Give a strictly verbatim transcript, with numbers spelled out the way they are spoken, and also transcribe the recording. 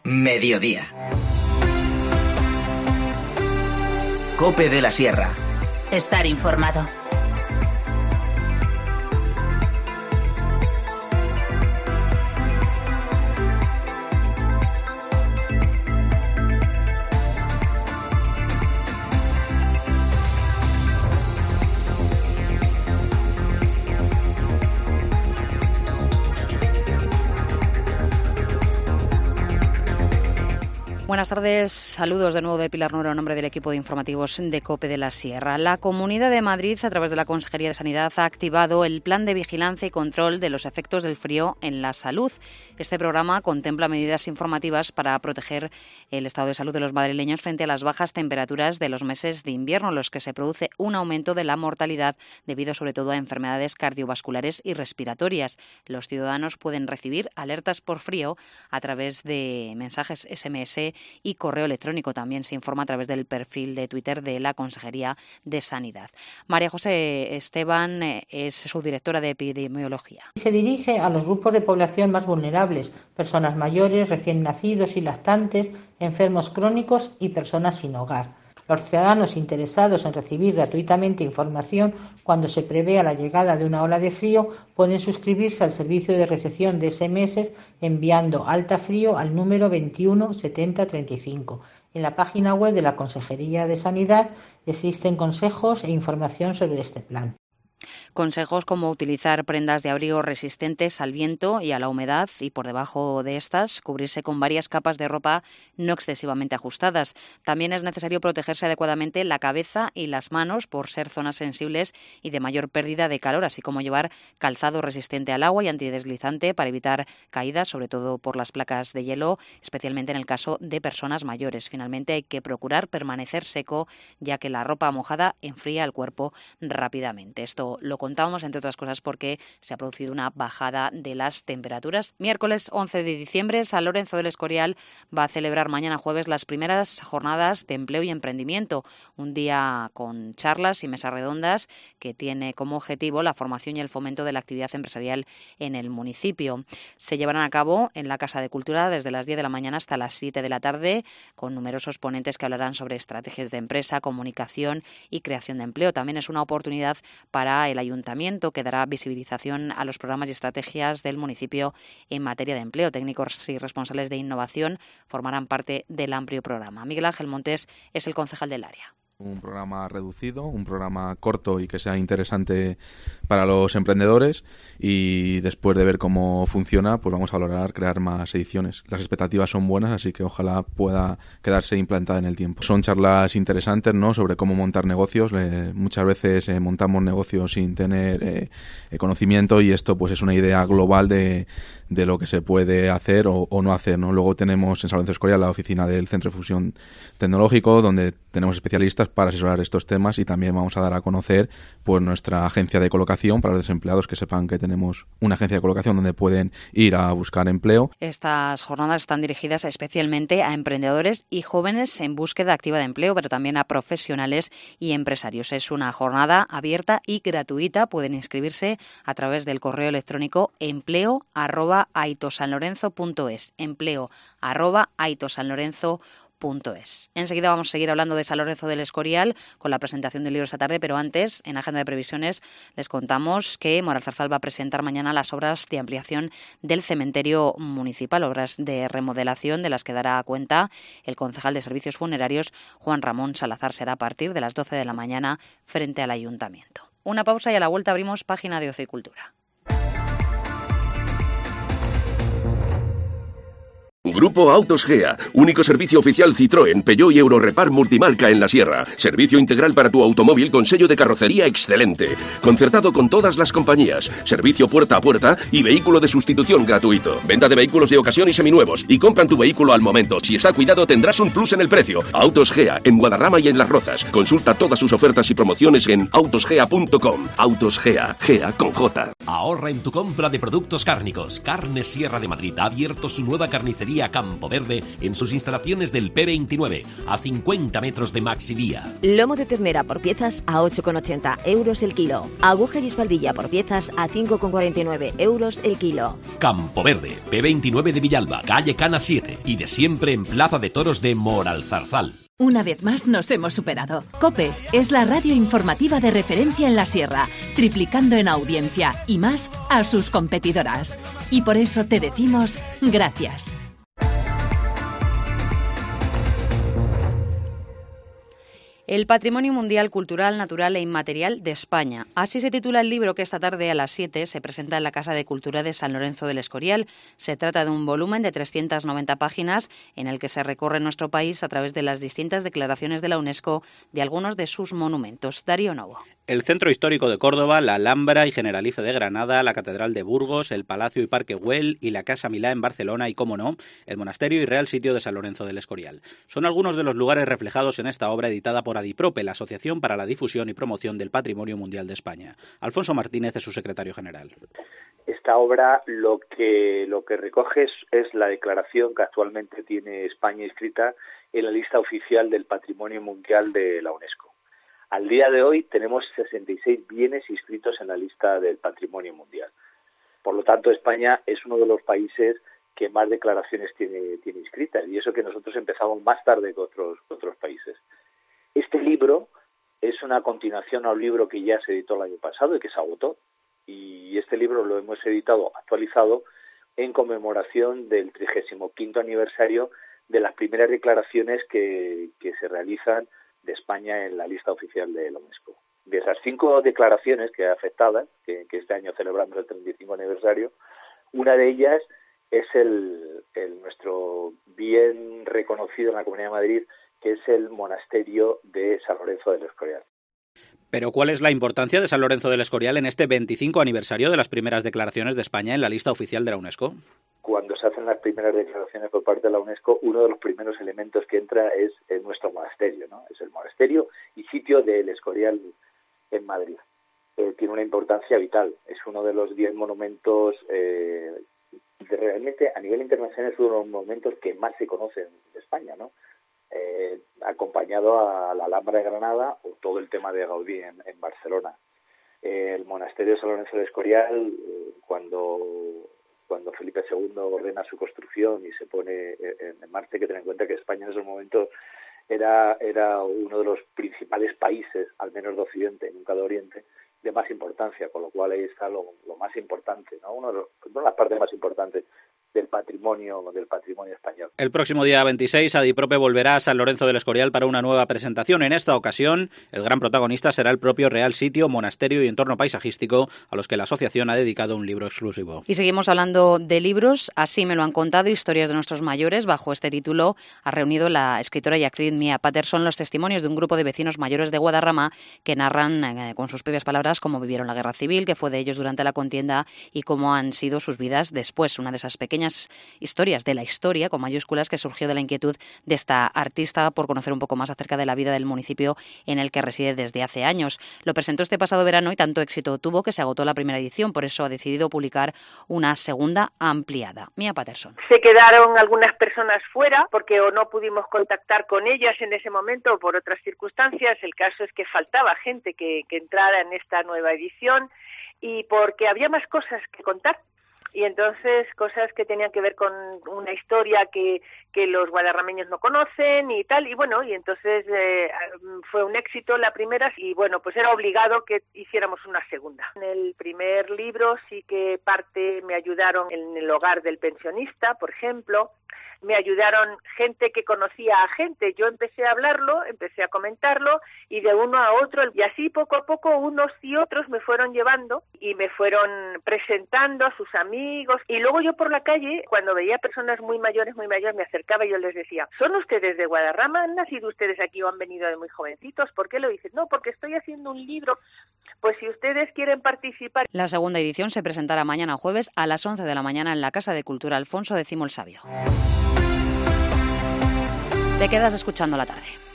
mediodía. COPE de la Sierra. Estar informado. Buenas tardes, saludos de nuevo de Pilar Nuero en nombre del equipo de informativos de COPE de la Sierra. La Comunidad de Madrid, a través de la Consejería de Sanidad, ha activado el Plan de Vigilancia y Control de los Efectos del Frío en la Salud. Este programa contempla medidas informativas para proteger el estado de salud de los madrileños frente a las bajas temperaturas de los meses de invierno, en los que se produce un aumento de la mortalidad debido sobre todo a enfermedades cardiovasculares y respiratorias. Los ciudadanos pueden recibir alertas por frío a través de mensajes ese eme ese y correo electrónico. También se informa a través del perfil de Twitter de la Consejería de Sanidad. María José Esteban es subdirectora de Epidemiología. Se dirige a los grupos de población más vulnerables, personas mayores, recién nacidos y lactantes, enfermos crónicos y personas sin hogar. Los ciudadanos interesados en recibir gratuitamente información cuando se prevea la llegada de una ola de frío pueden suscribirse al servicio de recepción de ese eme ese enviando alta frío al número veintiuno setenta treinta y cinco. En la página web de la Consejería de Sanidad existen consejos e información sobre este plan. Consejos como utilizar prendas de abrigo resistentes al viento y a la humedad y por debajo de estas cubrirse con varias capas de ropa no excesivamente ajustadas. También es necesario protegerse adecuadamente la cabeza y las manos por ser zonas sensibles y de mayor pérdida de calor, así como llevar calzado resistente al agua y antideslizante para evitar caídas, sobre todo por las placas de hielo, especialmente en el caso de personas mayores. Finalmente hay que procurar permanecer seco, ya que la ropa mojada enfría el cuerpo rápidamente. Esto lo contábamos, entre otras cosas, porque se ha producido una bajada de las temperaturas. Miércoles once de diciembre, San Lorenzo del Escorial va a celebrar mañana jueves las primeras jornadas de empleo y emprendimiento, un día con charlas y mesas redondas que tiene como objetivo la formación y el fomento de la actividad empresarial en el municipio. Se llevarán a cabo en la Casa de Cultura desde las diez de la mañana hasta las siete de la tarde, con numerosos ponentes que hablarán sobre estrategias de empresa, comunicación y creación de empleo. También es una oportunidad para el ayuntamiento, que dará visibilización a los programas y estrategias del municipio en materia de empleo. Técnicos y responsables de innovación formarán parte del amplio programa. Miguel Ángel Montes es el concejal del área. Un programa reducido, un programa corto y que sea interesante para los emprendedores, y después de ver cómo funciona, pues vamos a valorar crear más ediciones. Las expectativas son buenas, así que ojalá pueda quedarse implantada en el tiempo. Son charlas interesantes, ¿no?, sobre cómo montar negocios. Eh, muchas veces eh, montamos negocios sin tener eh, conocimiento, y esto pues es una idea global de, de lo que se puede hacer o, o no hacer, ¿no? Luego tenemos en San Lorenzo del Escorial la oficina del Centro de Fusión Tecnológico, donde tenemos especialistas para asesorar estos temas, y también vamos a dar a conocer pues nuestra agencia de colocación para los desempleados, que sepan que tenemos una agencia de colocación donde pueden ir a buscar empleo. Estas jornadas están dirigidas especialmente a emprendedores y jóvenes en búsqueda activa de empleo, pero también a profesionales y empresarios. Es una jornada abierta y gratuita. Pueden inscribirse a través del correo electrónico empleo arroba aitosanlorenzo punto es, empleo arroba aitosanlorenzo punto es. Punto es. Enseguida vamos a seguir hablando de San Lorenzo del Escorial con la presentación del libro esta tarde, pero antes, en Agenda de Previsiones, les contamos que Moral Zarzal va a presentar mañana las obras de ampliación del cementerio municipal, obras de remodelación de las que dará cuenta el concejal de Servicios Funerarios, Juan Ramón Salazar. Será a partir de las doce de la mañana frente al Ayuntamiento. Una pausa y a la vuelta abrimos página de Ocio y Cultura. Grupo Autos Gea, único servicio oficial Citroën, Peugeot y Eurorepar multimarca en la Sierra. Servicio integral para tu automóvil con sello de carrocería excelente. Concertado con todas las compañías. Servicio puerta a puerta y vehículo de sustitución gratuito. Venta de vehículos de ocasión y seminuevos. Y compran tu vehículo al momento. Si está cuidado tendrás un plus en el precio. Autos Gea, en Guadarrama y en Las Rozas. Consulta todas sus ofertas y promociones en autosgea punto com. Autos Gea, Gea con J. Ahorra en tu compra de productos cárnicos. Carnes Sierra de Madrid ha abierto su nueva carnicería Ferretería Campo Verde en sus instalaciones del P veintinueve, a cincuenta metros de Maxidía. Lomo de ternera por piezas a ocho con ochenta euros el kilo. Aguja y espaldilla por piezas a cinco con cuarenta y nueve euros el kilo. Campo Verde, P veintinueve de Villalba, calle Cana siete, y de siempre en Plaza de Toros de Moralzarzal. Una vez más nos hemos superado. COPE es la radio informativa de referencia en la Sierra, triplicando en audiencia y más a sus competidoras. Y por eso te decimos gracias. El Patrimonio Mundial Cultural, Natural e Inmaterial de España. Así se titula el libro que esta tarde a las siete se presenta en la Casa de Cultura de San Lorenzo del Escorial. Se trata de un volumen de trescientas noventa páginas en el que se recorre nuestro país a través de las distintas declaraciones de la UNESCO de algunos de sus monumentos. Darío Novo. El Centro Histórico de Córdoba, la Alhambra y Generalife de Granada, la Catedral de Burgos, el Palacio y Parque Güell y la Casa Milá en Barcelona y, como no, el Monasterio y Real Sitio de San Lorenzo del Escorial. Son algunos de los lugares reflejados en esta obra editada por ADIPROPE, la Asociación para la Difusión y Promoción del Patrimonio Mundial de España. Alfonso Martínez es su secretario general. Esta obra lo que lo que recoge es, es la declaración que actualmente tiene España inscrita en la lista oficial del Patrimonio Mundial de la UNESCO. Al día de hoy tenemos sesenta y seis bienes inscritos en la lista del Patrimonio Mundial. Por lo tanto, España es uno de los países que más declaraciones tiene, tiene inscritas, y eso que nosotros empezamos más tarde que otros, que otros países. Este libro es una continuación a un libro que ya se editó el año pasado y que se agotó. Y este libro lo hemos editado, actualizado, en conmemoración del trigésimo quinto aniversario de las primeras declaraciones que, que se realizan de España en la lista oficial de la UNESCO. De esas cinco declaraciones que afectadas, que, que este año celebramos el treinta y cinco aniversario, una de ellas es el, el nuestro bien reconocido en la Comunidad de Madrid, que es el monasterio de San Lorenzo del Escorial. Pero ¿cuál es la importancia de San Lorenzo del Escorial en este veinticinco aniversario de las primeras declaraciones de España en la lista oficial de la UNESCO? Cuando se hacen las primeras declaraciones por parte de la UNESCO, uno de los primeros elementos que entra es, es nuestro monasterio, ¿no? Es el monasterio y sitio del Escorial en Madrid. Eh, tiene una importancia vital. Es uno de los diez monumentos, eh, de realmente a nivel internacional es uno de los monumentos que más se conocen de España, ¿no? Eh, acompañado a la Alhambra de Granada o todo el tema de Gaudí en, en Barcelona. Eh, el monasterio de San Lorenzo del Escorial, eh, cuando cuando Felipe segundo ordena su construcción y se pone en, en marcha, hay que tener en cuenta que España en esos momentos era era uno de los principales países, al menos de Occidente, nunca de Oriente, de más importancia, con lo cual ahí está lo, lo más importante, ¿no? Uno de, los, una de las partes más importantes del patrimonio del patrimonio español. El próximo día veintiséis, ADIPROPE volverá a San Lorenzo del Escorial para una nueva presentación. En esta ocasión, el gran protagonista será el propio Real Sitio, Monasterio y Entorno Paisajístico, a los que la asociación ha dedicado un libro exclusivo. Y seguimos hablando de libros. Así me lo han contado, Historias de nuestros mayores. Bajo este título ha reunido la escritora y actriz Mia Patterson los testimonios de un grupo de vecinos mayores de Guadarrama que narran eh, con sus propias palabras cómo vivieron la guerra civil, qué fue de ellos durante la contienda y cómo han sido sus vidas después. Una de esas pequeñas historias de la historia, con mayúsculas, que surgió de la inquietud de esta artista por conocer un poco más acerca de la vida del municipio en el que reside desde hace años. Lo presentó este pasado verano y tanto éxito tuvo que se agotó la primera edición, por eso ha decidido publicar una segunda ampliada. Mia Patterson. Se quedaron algunas personas fuera porque o no pudimos contactar con ellas en ese momento o por otras circunstancias. El caso es que faltaba gente que, que entrara en esta nueva edición y porque había más cosas que contar. Y entonces cosas que tenían que ver con una historia que, que los guadarrameños no conocen y tal, y bueno, y entonces eh, fue un éxito la primera y bueno, pues era obligado que hiciéramos una segunda. En el primer libro sí que parte me ayudaron en el hogar del pensionista, por ejemplo, me ayudaron gente que conocía a gente, yo empecé a hablarlo, empecé a comentarlo y de uno a otro, y así poco a poco unos y otros me fueron llevando y me fueron presentando a sus amigos, y luego yo por la calle, cuando veía personas muy mayores, muy mayores, me acercaba y yo les decía, ¿son ustedes de Guadarrama? ¿Han nacido ustedes aquí o han venido de muy jovencitos? ¿Por qué lo dicen? No, porque estoy haciendo un libro. Pues si ustedes quieren participar. La segunda edición se presentará mañana jueves a las once de la mañana en la Casa de Cultura Alfonso X el Sabio. Te quedas escuchando la tarde.